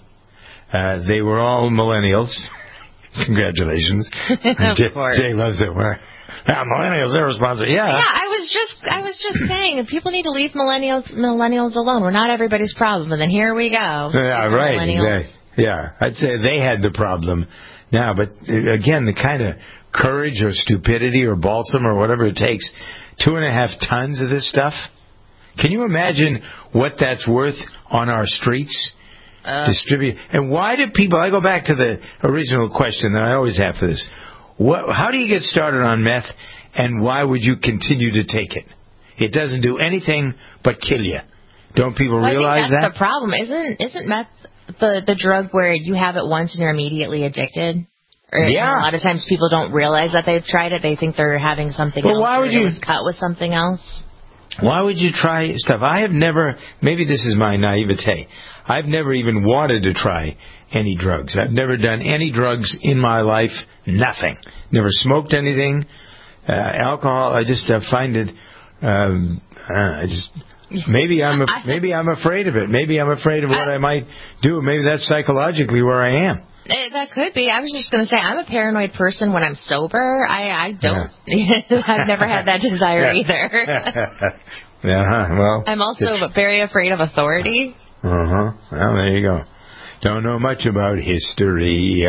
Uh, they were all millennials. Congratulations. Of Jay, course. Jay loves it. Yeah, millennials, they're responsible. Yeah. Yeah, I was just, I was just saying, that people need to leave millennials, millennials alone. We're not everybody's problem. And then here we go. Yeah, right. Exactly. Yeah, I'd say they had the problem now, but again, the kind of courage or stupidity or balsam or whatever it takes, two and a half tons of this stuff. Can you imagine what that's worth on our streets? Uh, Distribute. And why do people? I go back to the original question that I always have for this. What, how do you get started on meth, and why would you continue to take it? It doesn't do anything but kill you. Don't people well, realize I think that's that? the problem. Isn't isn't meth the the drug where you have it once and you're immediately addicted? Or, yeah. A lot of times people don't realize that they've tried it. They think they're having something well, else. Why would or you it was cut with something else? Why would you try stuff? I have never, maybe this is my naivete, I've never even wanted to try any drugs. I've never done any drugs in my life, nothing. Never smoked anything. Uh, alcohol, I just uh, find it, um, uh, I just, maybe I'm, a, maybe I'm afraid of it. Maybe I'm afraid of what I might do. Maybe that's psychologically where I am. That could be. I was just going to say, I'm a paranoid person when I'm sober. I, I don't. Yeah. I've never had that desire either. Yeah, well. I'm also very afraid of authority. Uh-huh. Well, there you go. Don't know much about history.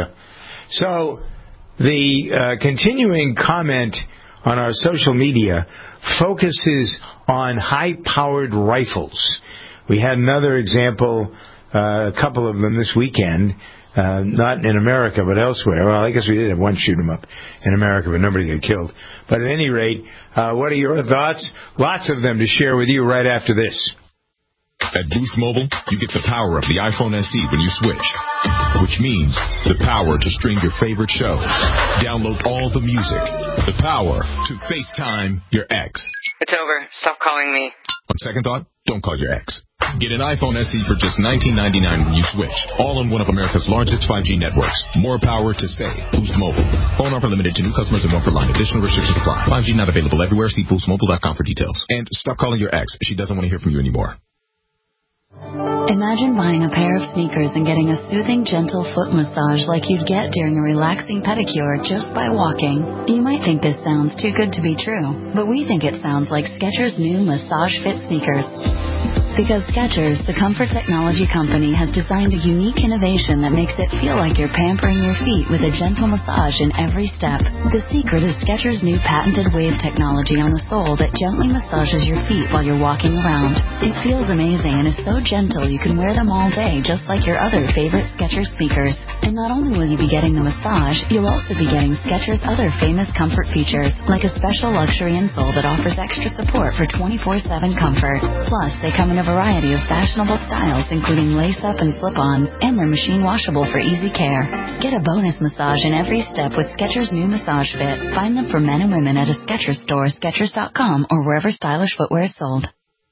So, the uh, continuing comment on our social media focuses on high-powered rifles. We had another example, uh, a couple of them this weekend. Uh, not in America, but elsewhere. Well, I guess we did have one shoot 'em up in America, but nobody got killed. But at any rate, uh, what are your thoughts? Lots of them to share with you right after this. At Boost Mobile, you get the power of the iPhone S E when you switch, which means the power to stream your favorite shows, download all the music, the power to FaceTime your ex. It's over. Stop calling me. On second thought, don't call your ex. Get an iPhone S E for just nineteen ninety-nine when you switch. All on one of America's largest five G networks. More power to save. Boost Mobile. Phone offer limited to new customers and one per line. Additional restrictions apply. five G not available everywhere. See boost mobile dot com for details. And stop calling your ex. She doesn't want to hear from you anymore. Imagine buying a pair of sneakers and getting a soothing, gentle foot massage like you'd get during a relaxing pedicure just by walking. You might think this sounds too good to be true, but we think it sounds like Skechers' new Massage Fit sneakers. Because Skechers, the comfort technology company, has designed a unique innovation that makes it feel like you're pampering your feet with a gentle massage in every step. The secret is Skechers' new patented wave technology on the sole that gently massages your feet while you're walking around. It feels amazing and is so gentle you can wear them all day just like your other favorite Skechers sneakers. And not only will you be getting the massage, you'll also be getting Skechers' other famous comfort features, like a special luxury insole that offers extra support for twenty-four seven comfort. Plus, they come in a variety of fashionable styles, including lace-up and slip-ons, and they're machine washable for easy care. Get a bonus massage in every step with Skechers' new Massage Fit. Find them for men and women at a Skechers store, Skechers dot com, or wherever stylish footwear is sold.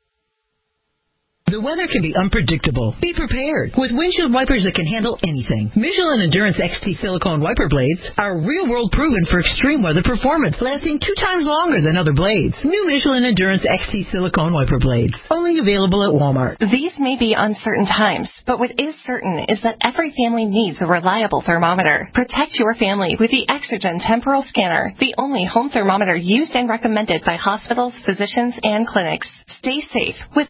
The weather can be unpredictable. Be prepared with windshield wipers that can handle anything. Michelin Endurance X T silicone wiper blades are real-world proven for extreme weather performance, lasting two times longer than other blades. New Michelin Endurance X T silicone wiper blades, only available at Walmart. These may be uncertain times, but what is certain is that every family needs a reliable thermometer. Protect your family with the Exergen Temporal Scanner, the only home thermometer used and recommended by hospitals, physicians, and clinics. Stay safe with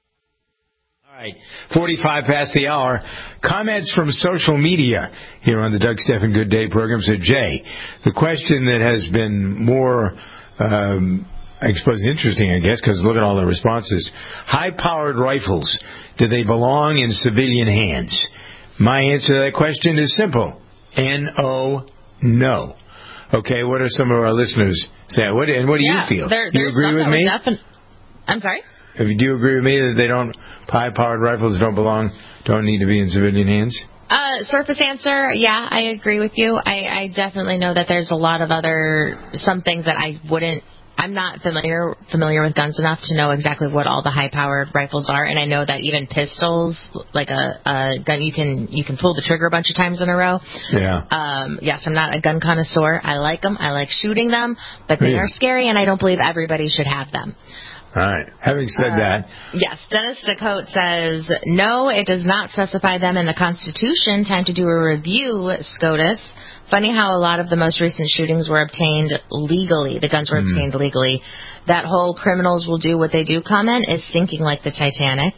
All right, forty-five past the hour. Comments from social media here on the Doug Stephan Good Day program. So, Jay, the question that has been more um, I suppose interesting, I guess, because look at all the responses. High-powered rifles, do they belong in civilian hands? My answer to that question is simple. N O, no. Okay, what are some of our listeners saying? What, and what do yeah, you feel? There, do you agree with me? Defin- I'm sorry? If you do agree with me that they don't, high-powered rifles don't belong, don't need to be in civilian hands? Uh, surface answer, yeah, I agree with you. I, I definitely know that there's a lot of other, some things that I wouldn't, I'm not familiar familiar with guns enough to know exactly what all the high-powered rifles are, and I know that even pistols, like a, a gun, you can you can pull the trigger a bunch of times in a row. Yeah. Um, yes, I'm not a gun connoisseur. I like them. I like shooting them, but they yeah. are scary, and I don't believe everybody should have them. All right. Having said uh, that. Yes, Dennis Dacote says, no, it does not specify them in the Constitution. Time to do a review, SCOTUS. Funny how a lot of the most recent shootings were obtained legally. The guns were mm. obtained legally. That whole criminals will do what they do comment is sinking like the Titanic.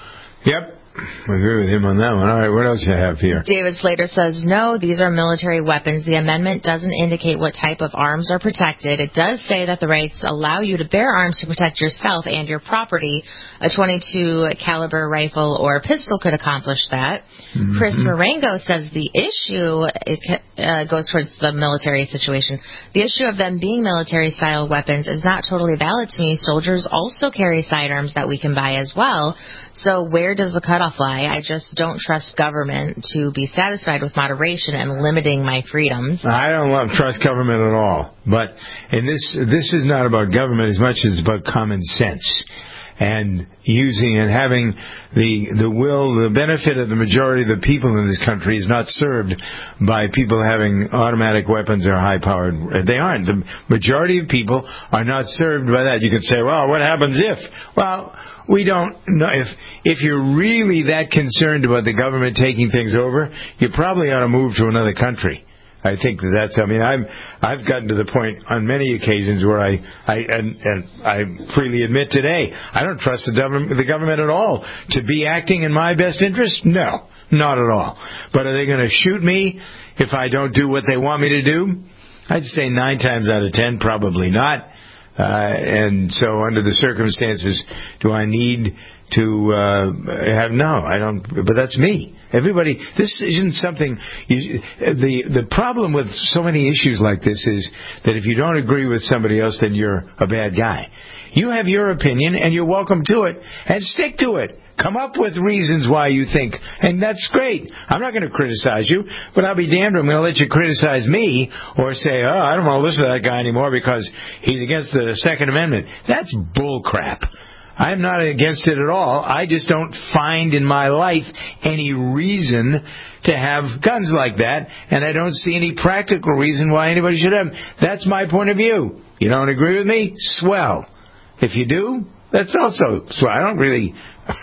Yep. I agree with him on that one. All right, what else you have here? David Slater says, no, these are military weapons. The amendment doesn't indicate what type of arms are protected. It does say that the rights allow you to bear arms to protect yourself and your property. A twenty-two caliber rifle or pistol could accomplish that. Mm-hmm. Chris Marengo says the issue it uh, goes towards the military situation. The issue of them being military-style weapons is not totally valid to me. Soldiers also carry sidearms that we can buy as well. So where does the cutoff lie? I just don't trust government to be satisfied with moderation and limiting my freedoms. I don't love, trust government at all. But in this, this is not about government as much as it's about common sense. And using and having the the will, the benefit of the majority of the people in this country is not served by people having automatic weapons or high-powered. They aren't. The majority of people are not served by that. You could say, well, what happens if? Well, we don't know. If, if you're really that concerned about the government taking things over, you probably ought to move to another country. I think that that's, I mean, I'm, I've gotten to the point on many occasions where I, I and, and I freely admit today, I don't trust the government, the government at all to be acting in my best interest. No, not at all. But are they going to shoot me if I don't do what they want me to do? I'd say nine times out of ten, probably not. Uh, and so under the circumstances, do I need to uh, have, no, I don't, but that's me. Everybody, this isn't something, you, the the problem with so many issues like this is that if you don't agree with somebody else, then you're a bad guy. You have your opinion, and you're welcome to it, and stick to it. Come up with reasons why you think, and that's great. I'm not going to criticize you, but I'll be damned if I'm going to let you criticize me or say, oh, I don't want to listen to that guy anymore because he's against the Second Amendment. That's bull crap. I'm not against it at all. I just don't find in my life any reason to have guns like that, and I don't see any practical reason why anybody should have them. That's my point of view. You don't agree with me? Swell. If you do, that's also swell. I don't really...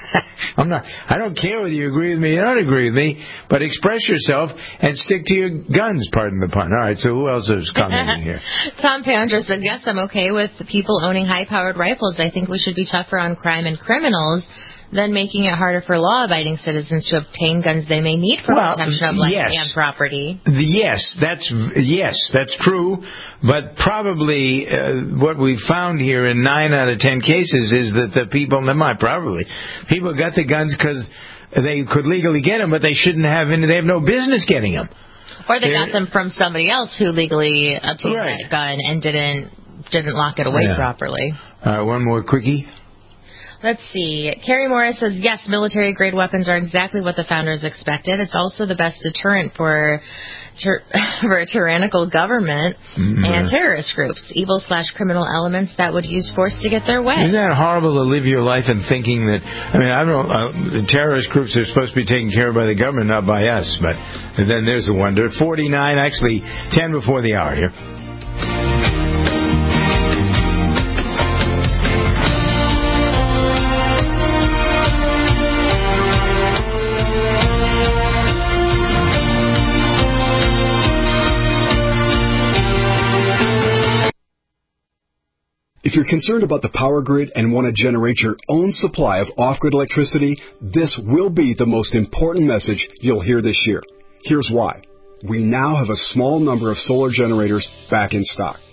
I'm not. I don't care whether you agree with me or don't agree with me, but express yourself and stick to your guns. Pardon the pun. All right. So who else is commenting here? Tom Pandra said, "Yes, I'm okay with people owning high-powered rifles. I think we should be tougher on crime and criminals than making it harder for law-abiding citizens to obtain guns they may need for well, protection of life yes. and property." Yes, that's yes, that's true. But probably uh, what we found here in nine out of ten cases is that the people, not probably, people got the guns because they could legally get them, but they shouldn't have any. They have no business getting them. Or they They're, got them from somebody else who legally obtained right. that gun and didn't didn't lock it away yeah. properly. All right, one more quickie. Let's see. Carrie Morris says, yes, military-grade weapons are exactly what the founders expected. It's also the best deterrent for ter- for a tyrannical government mm-hmm. and terrorist groups, evil slash criminal elements that would use force to get their way. Isn't that horrible to live your life and thinking that, I mean, I don't know, uh, the terrorist groups are supposed to be taken care of by the government, not by us, but then there's a wonder. forty-nine, actually, ten before the hour here. If you're concerned about the power grid and want to generate your own supply of off-grid electricity, this will be the most important message you'll hear this year. Here's why. We now have a small number of solar generators back in stock.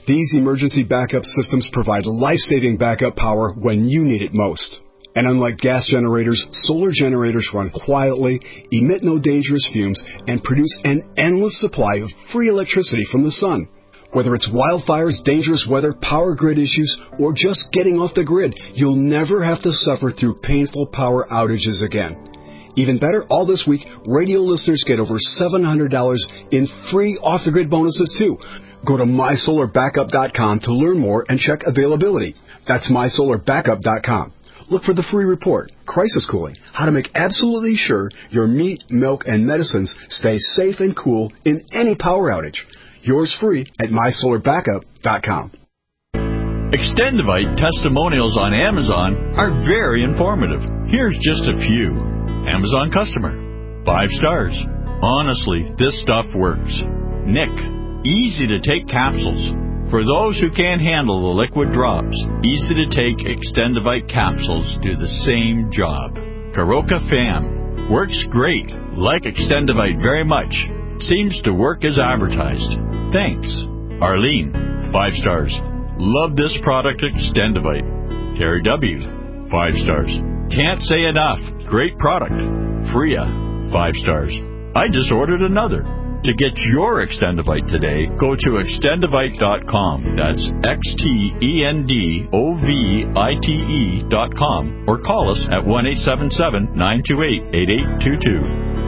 These emergency backup systems provide life-saving backup power when you need it most. And unlike gas generators, solar generators run quietly, emit no dangerous fumes, and produce an endless supply of free electricity from the sun. Whether it's wildfires, dangerous weather, power grid issues, or just getting off the grid, you'll never have to suffer through painful power outages again. Even better, all this week, radio listeners get over seven hundred dollars in free off-the-grid bonuses, too. Go to my solar backup dot com to learn more and check availability. That's my solar backup dot com. Look for the free report, Crisis Cooling, how to make absolutely sure your meat, milk, and medicines stay safe and cool in any power outage. Yours free at my solar backup dot com. Extendivite testimonials on Amazon are very informative. Here's just a few. Amazon customer. Five stars. Honestly, this stuff works. Nick. Easy to take capsules. For those who can't handle the liquid drops, easy to take Extendivite capsules do the same job. Karoka Fan. Works great. Like Extendivite very much. Seems to work as advertised. Thanks. Arlene. Five stars. Love this product, Extendivite. Terry W. Five stars. Can't say enough. Great product. Freya. Five stars. I just ordered another. To get your Extendivite today, go to extendivite dot com. That's X T E N D O V I T E dot com. Or call us at one eight seven seven, nine two eight, eight eight two two.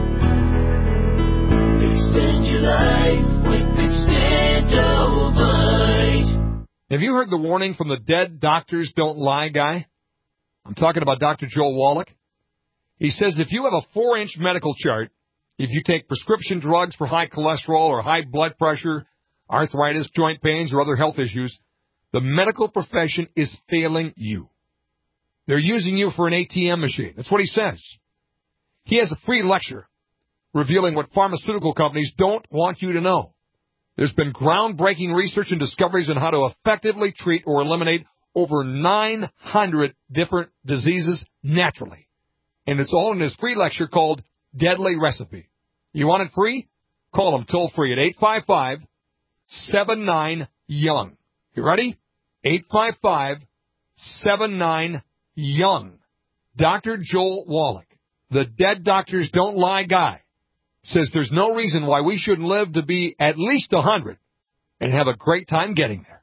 Extend your life with Extendivite. Have you heard the warning from the Dead Doctors Don't Lie guy? I'm talking about Doctor Joel Wallach. He says if you have a four-inch medical chart, if you take prescription drugs for high cholesterol or high blood pressure, arthritis, joint pains, or other health issues, the medical profession is failing you. They're using you for an A T M machine. That's what he says. He has a free lecture revealing what pharmaceutical companies don't want you to know. There's been groundbreaking research and discoveries on how to effectively treat or eliminate over nine hundred different diseases naturally. And it's all in his free lecture called Deadly Recipe. You want it free? Call him toll free at eight five five, seven nine, young. You ready? eight five five, seven nine, young. Doctor Joel Wallach, the Dead Doctors Don't Lie guy, says there's no reason why we shouldn't live to be at least one hundred and have a great time getting there.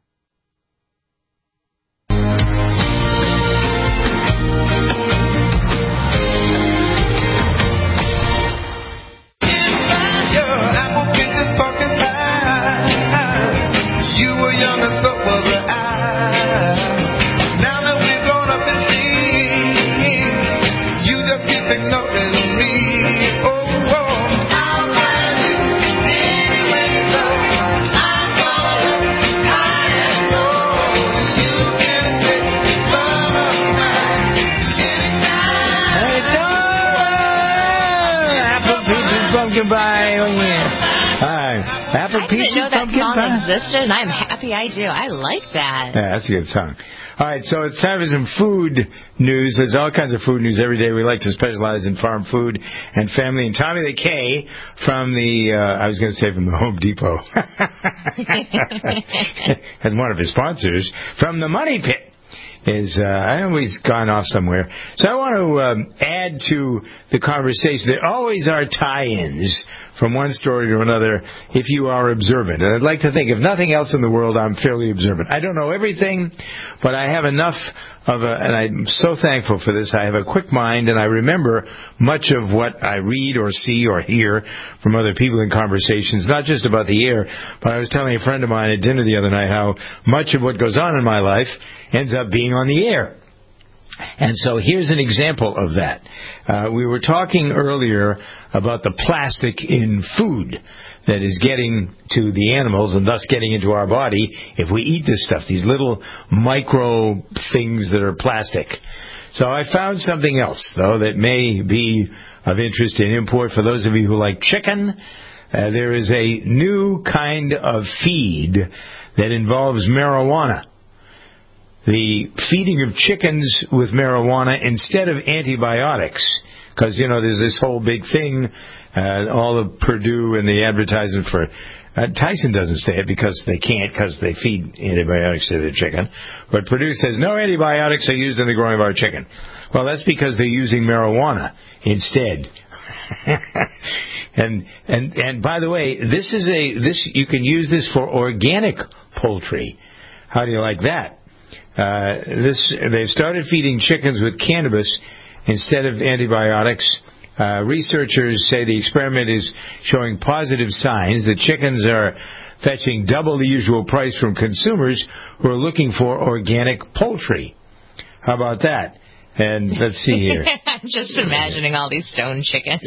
Pie, oh yeah. Hi. Apple I didn't know that pumpkin song pie. existed, and I'm happy I do. I like that. Yeah, that's a good song. All right, so it's time for some food news. There's all kinds of food news every day. We like to specialize in farm food and family. And Tommy the K from the, uh, I was going to say from the Home Depot, and one of his sponsors, from the Money Pit. Is uh, I always gone off somewhere. So I want to um, add to the conversation. There always are tie-ins from one story to another if you are observant. And I'd like to think, if nothing else in the world, I'm fairly observant. I don't know everything, but I have enough of a, and I'm so thankful for this, I have a quick mind, and I remember much of what I read or see or hear from other people in conversations, not just about the air, but I was telling a friend of mine at dinner the other night how much of what goes on in my life ends up being on the air. And so here's an example of that. Uh, we were talking earlier about the plastic in food that is getting to the animals and thus getting into our body if we eat this stuff, these little micro things that are plastic. So I found something else, though, that may be of interest in import for those of you who like chicken. Uh, there is a new kind of feed that involves marijuana. The feeding of chickens with marijuana instead of antibiotics, because, you know, there's this whole big thing, uh, all of Purdue and the advertisement for Uh, Tyson doesn't say it because they can't, because they feed antibiotics to their chicken. But Purdue says no antibiotics are used in the growing of our chicken. Well, that's because they're using marijuana instead. and and and by the way, this is a this you can use this for organic poultry. How do you like that? Uh, this they've started feeding chickens with cannabis instead of antibiotics. Uh, researchers say the experiment is showing positive signs. The chickens are fetching double the usual price from consumers who are looking for organic poultry. How about that? And let's see here. I'm just imagining all these stone chickens.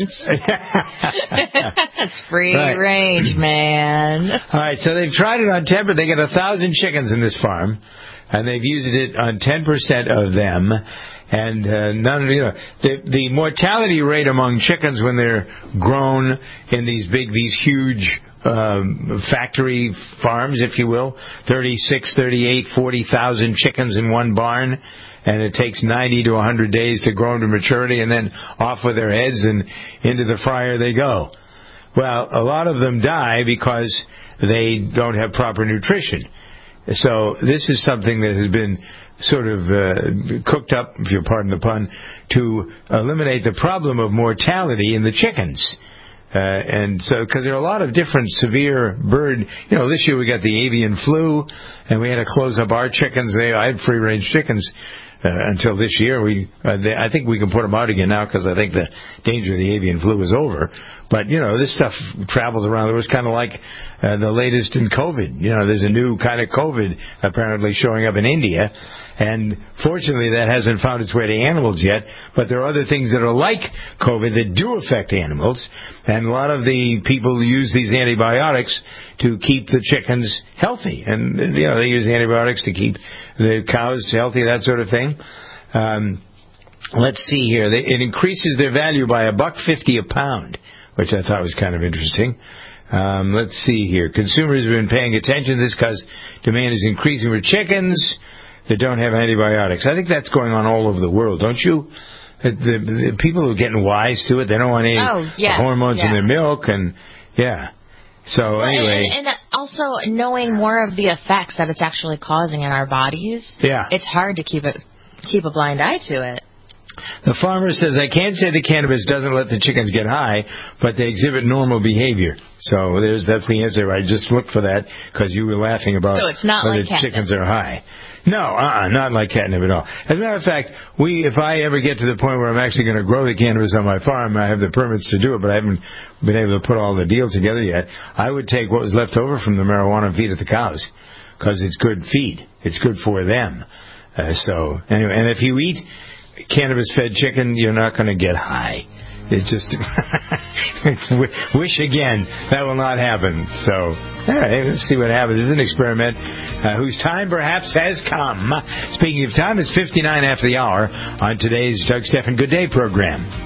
That's free right. range, man. All right, so they've tried it on ten percent. They got a thousand chickens in this farm, and they've used it on ten percent of them. And uh, none, you know, the the mortality rate among chickens when they're grown in these big, these huge um, factory farms, if you will, thirty-six, thirty-eight, forty thousand chickens in one barn, and it takes ninety to one hundred days to grow them to maturity, and then off with their heads and into the fryer they go. Well, a lot of them die because they don't have proper nutrition. So this is something that has been sort of uh, cooked up, if you'll pardon the pun, to eliminate the problem of mortality in the chickens. Uh, and so, because there are a lot of different severe bird, you know, this year we got the avian flu, and we had to close up our chickens. They, I had free-range chickens uh, until this year. We, uh, they, I think we can put them out again now because I think the danger of the avian flu is over. But, you know, this stuff travels around. It was kind of like uh, the latest in COVID. You know, there's a new kind of COVID apparently showing up in India. And fortunately, that hasn't found its way to animals yet. But there are other things that are like COVID that do affect animals. And a lot of the people use these antibiotics to keep the chickens healthy. And, you know, they use antibiotics to keep the cows healthy, that sort of thing. Um, let's see here. They, it increases their value by a buck fifty a pound, which I thought was kind of interesting. Um, let's see here. Consumers have been paying attention to this because demand is increasing for chickens that don't have antibiotics. I think that's going on all over the world, don't you? The, the, the people who are getting wise to it, they don't want any oh, yeah, hormones yeah. in their milk, and yeah. So well, anyway, and, and also knowing more of the effects that it's actually causing in our bodies. Yeah, it's hard to keep it keep a blind eye to it. The farmer says, I can't say the cannabis doesn't let the chickens get high, but they exhibit normal behavior. So there's that's the answer. I just looked for that because you were laughing about so it's not whether like catnip. Chickens are high. No, uh-uh, not like catnip at all. As a matter of fact, we, if I ever get to the point where I'm actually going to grow the cannabis on my farm, I have the permits to do it, but I haven't been able to put all the deal together yet. I would take what was left over from the marijuana and feed it to cows because it's good feed. It's good for them. Uh, so anyway, and if you eat cannabis-fed chicken, you're not going to get high. It's just wish again. That will not happen. So, all right, let's see what happens. This is an experiment uh, whose time perhaps has come. Speaking of time, it's fifty-nine after the hour on today's Doug Stephan Good Day program.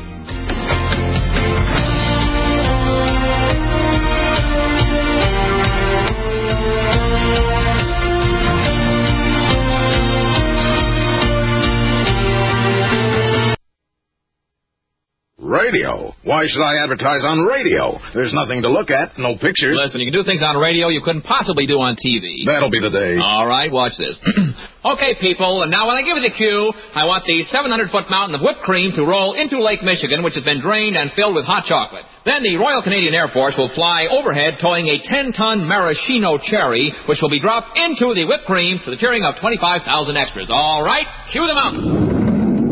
Radio. Why should I advertise on radio? There's nothing to look at, no pictures. Listen, you can do things on radio you couldn't possibly do on T V. That'll be the day. All right, watch this. Okay, people, and now when I give you the cue, I want the seven hundred foot mountain of whipped cream to roll into Lake Michigan, which has been drained and filled with hot chocolate. Then the Royal Canadian Air Force will fly overhead towing a ten ton maraschino cherry, which will be dropped into the whipped cream to the cheering of twenty-five thousand extras. All right, cue the mountain.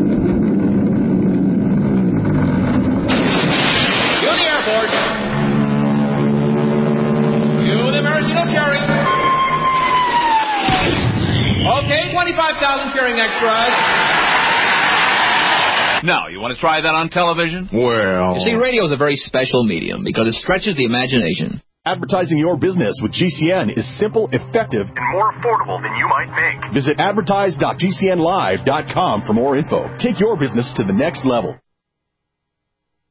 Okay, twenty-five thousand cheering extras. Now, you want to try that on television? Well... You see, radio is a very special medium because it stretches the imagination. Advertising your business with G C N is simple, effective, and more affordable than you might think. Visit advertise dot g c n live dot com for more info. Take your business to the next level.